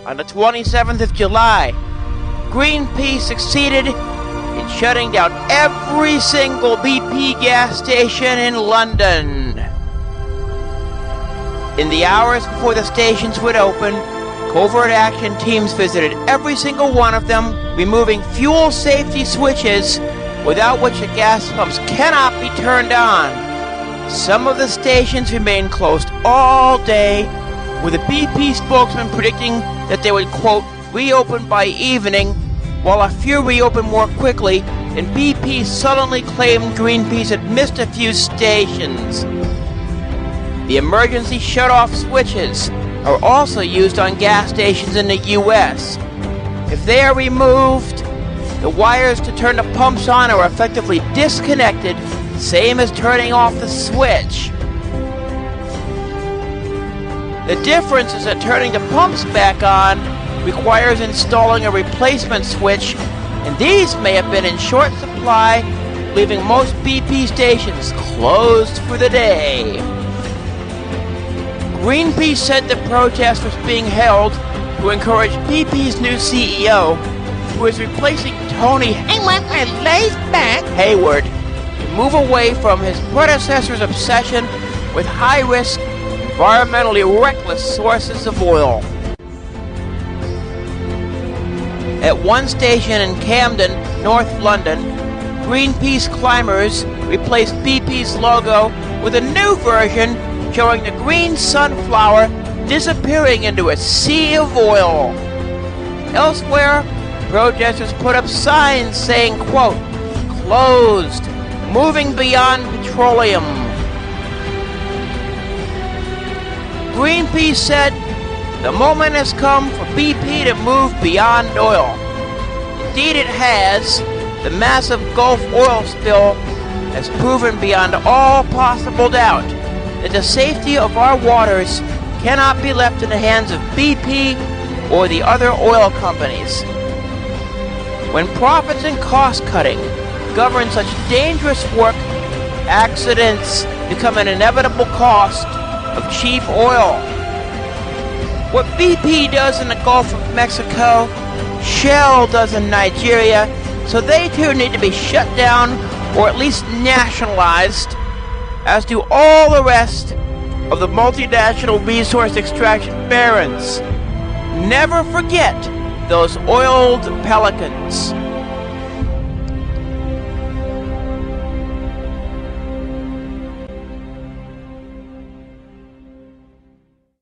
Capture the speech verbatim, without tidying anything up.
on the twenty-seventh of July, Greenpeace succeeded in shutting down every single B P gas station in London. In the hours before the stations would open, covert action teams visited every single one of them, removing fuel safety switches without which the gas pumps cannot be turned on. Some of the stations remained closed all day, with a B P spokesman predicting that they would, quote, reopen by evening, while a few reopened more quickly, and B P suddenly claimed Greenpeace had missed a few stations. The emergency shut-off switches are also used on gas stations in the U S. If they are removed, the wires to turn the pumps on are effectively disconnected, same as turning off the switch. The difference is that turning the pumps back on requires installing a replacement switch, and these may have been in short supply, leaving most B P stations closed for the day. Greenpeace said the protest was being held to encourage B P's new C E O, who is replacing Tony "I want my life back" Hayward, to move away from his predecessor's obsession with high-risk, environmentally reckless sources of oil. At one station in Camden, North London, Greenpeace climbers replaced B P's logo with a new version showing the green sunflower disappearing into a sea of oil. Elsewhere, protesters put up signs saying, quote, closed, moving beyond petroleum. Greenpeace said the moment has come for B P to move beyond oil. Indeed it has. The massive Gulf oil spill has proven beyond all possible doubt that the safety of our waters cannot be left in the hands of B P or the other oil companies. When profits and cost-cutting govern such dangerous work, accidents become an inevitable cost of cheap oil. What B P does in the Gulf of Mexico, Shell does in Nigeria, so they too need to be shut down or at least nationalized, as do all the rest of the multinational resource extraction barons. Never forget those oiled pelicans.